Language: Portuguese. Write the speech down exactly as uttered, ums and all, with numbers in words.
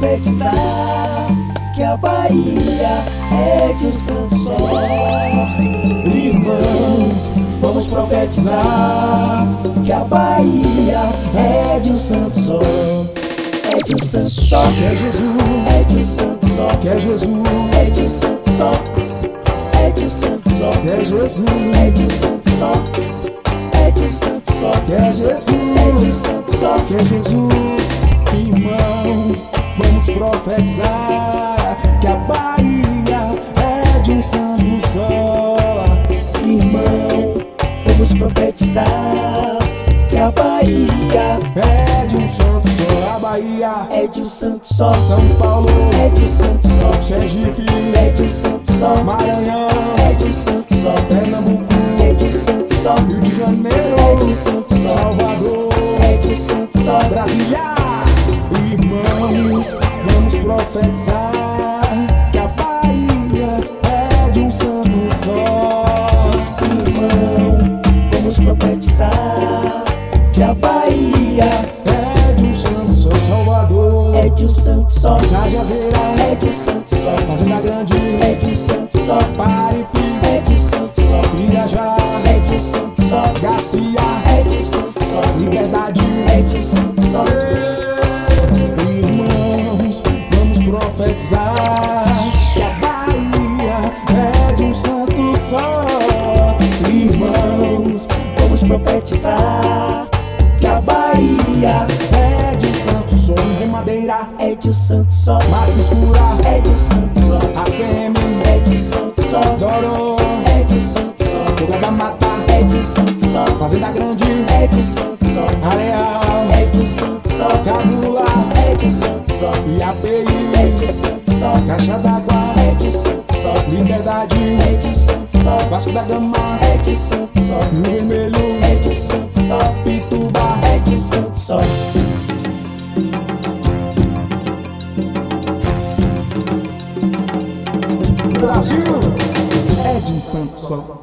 profetizar que a Bahia é de um santo sol. Irmãos, vamos profetizar que a Bahia é de um santo sol. É de um santo sol, Que é Jesus, é de um santo sol, que é Jesus, é de um santo sol, é de um santo sol, que é Jesus, é de um santo sol, é de um santo sol, que é é de um Jesus, santo sol. que é Jesus. Irmãos, vamos profetizar que a Bahia é de um santo sol. Irmão, vamos profetizar que a Bahia É de um santo sol, a Bahia, é de um santo sol, São Paulo, é de um santo sol, Sergipe, é de um santo sol, Maranhão, é de um santo sol, Pernambuco, é de um santo sol, Rio de Janeiro, é de um santo sol, Salvador, é de um santo sol. Brasília. Irmãos, vamos profetizar que a Bahia é de um santo sol. Irmão, vamos profetizar que a Bahia É de um santo sol, Salvador, é de um santo sol, Cajazeira, é de um santo sol, Fazenda Grande, é de um santo sol, Paripi, é de um santo sol, Pirajá, é de um santo sol, Garcia, é de um santo sol, Liberdade. é de um santo sol. Irmãos, vamos profetizar que a Bahia é de um santo sol. Irmãos, Vamos profetizar que a Bahia é de um santo sol. Com madeira, é de um santo sol, mata escura, é de um santo sol, A C M, é de um santo sol, Doron, é de um santo sol, Toga da Mata, é de um santo sol, Fazenda Grande, é de um santo sol, Areal, é de um santo sol, Cabula, é de um santo sol, I A P é de I, um santo sol, Caixa d'Água, é de um santo sol, Liberdade, é de um santo sol, Vasco da Gama, é de um santo sol, Rio Vermelho, é de um santo sol, Pituba. é de um santo sol. Brasil é de um santo sol.